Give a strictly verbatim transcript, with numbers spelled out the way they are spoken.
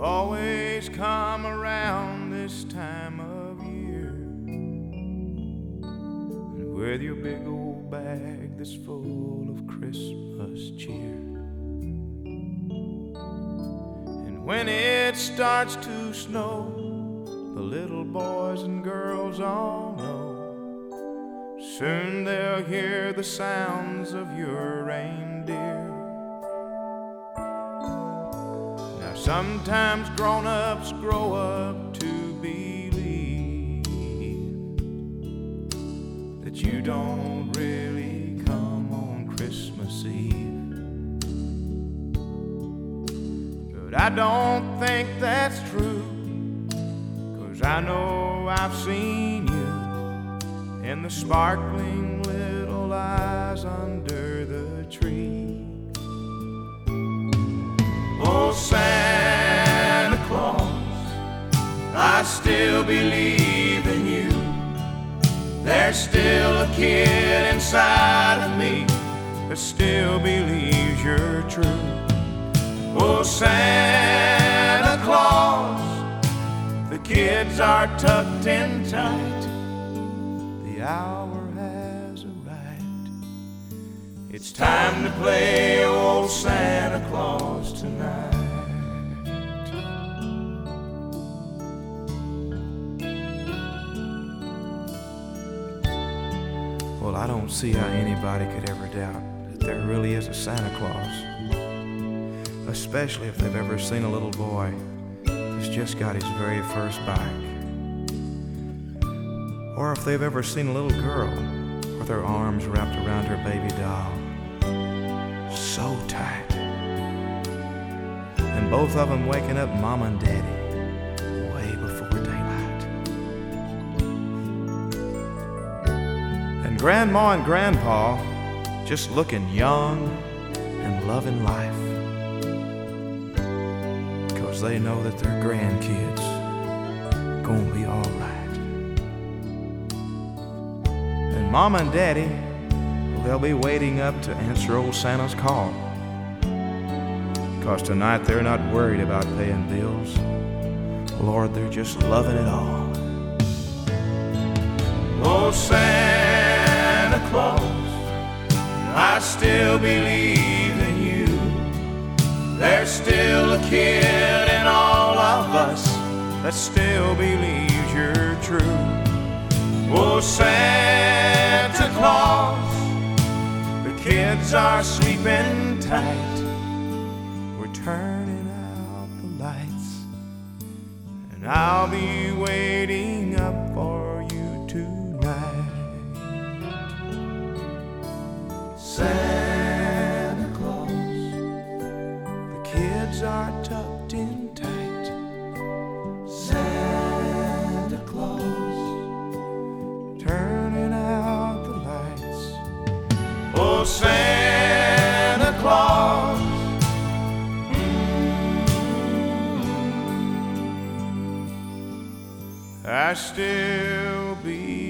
always come around this time of year, and with your big old bag that's full of Christmas cheer. And when it starts to snow, the little boys and girls all know soon they'll hear the sounds of your reindeer. Now sometimes grown-ups grow up to believe that you don't really come on Christmas Eve. But I don't think that's true, 'cause I know I've seen you in the sparkling little eyes under the tree. Oh, Santa Claus, I still believe in you. There's still a kid inside of me that still believes you're true. Oh, Santa Claus, the kids are tucked in tight. The hour has arrived. It's time to play old Santa Claus tonight. Well, I don't see how anybody could ever doubt that there really is a Santa Claus, especially if they've ever seen a little boy who's just got his very first bike, or if they've ever seen a little girl with her arms wrapped around her baby doll, so tight, and both of them waking up Mama and Daddy way before daylight, and Grandma and Grandpa just looking young and loving life, 'cause they know that their grandkids gonna be all right. Mama and Daddy, well, they'll be waiting up to answer old Santa's call, 'cause tonight they're not worried about paying bills. Lord, they're just loving it all. Oh, Santa Claus, I still believe in you. There's still a kid in all of us that still believes you're true. Oh, Santa Claus, the kids are sleeping tight. We're turning out the lights, and I'll be waiting up for you tonight. Santa Claus, the kids are tucked in tight. Santa Claus, turning out the lights. Oh, Santa Claus, mm-hmm. I still believe